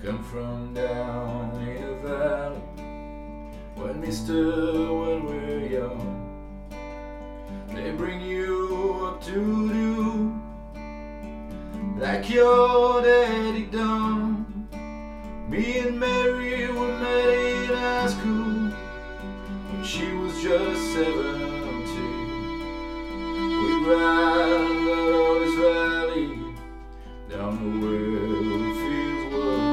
come from down in the valley. When we're young, they bring you up to do like your daddy done. Me and Mary were met in high school when she was just 17. We'd ride the Lotus Valley down the well fields were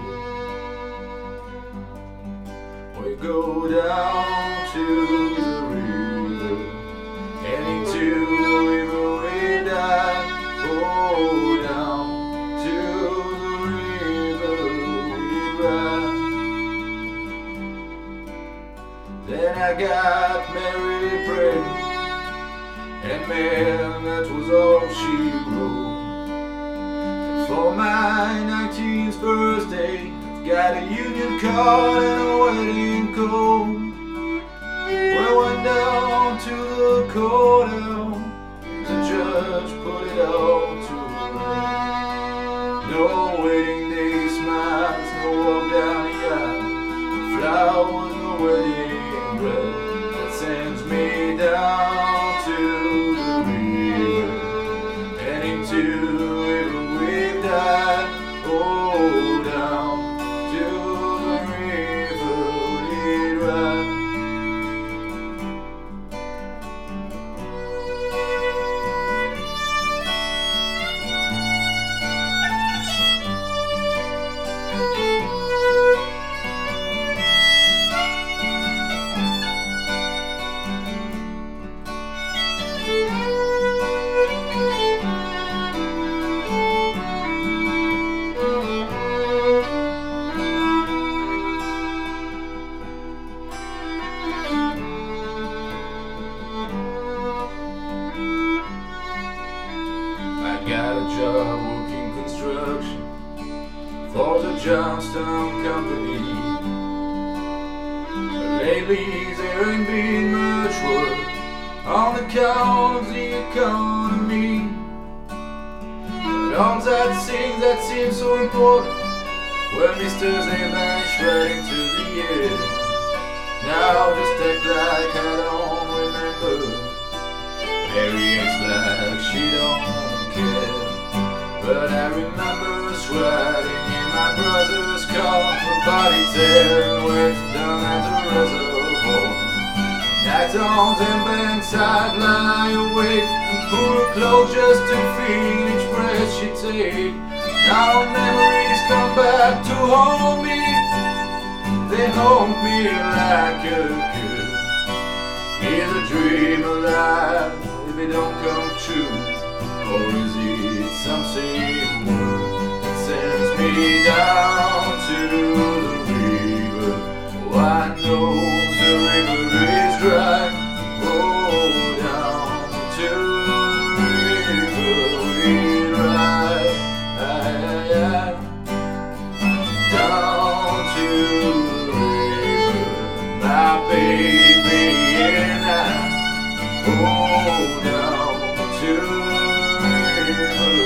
green. We go down to the river, heading to the river we died. Oh, down to the river we ride. Then I got Mary pregnant, and man, that was all she wrote. And for my 19th birthday, I've got a union card and a wedding coat. We went down to the courthouse, the judge put it all to rest. No wedding day smiles, no walk down the aisle, flowers, no wedding dress. That sends me down to the river, heading to the river we died. Oh, down to the river we ride. I got a job working construction for the Johnstown Company. But lately there ain't been much work on account of the economy. But all that things that seem so important, well, misters, they vanish right into the air. Now just act like I don't remember. Mary acts like she don't care. But I remember us riding in my brother's car for body tearing work done at the reservoir. Night on them banks I'd lie awake and pull her close just to feel each breath she take. Now memories come back to haunt me. They haunt me like a kid. Is a dream alive if it don't come true? Or is it something more that sends me down to the river? Oh, I know the river is dry. Oh, down to the river we ride. Down to the river, my baby and I. Oh, down to the river.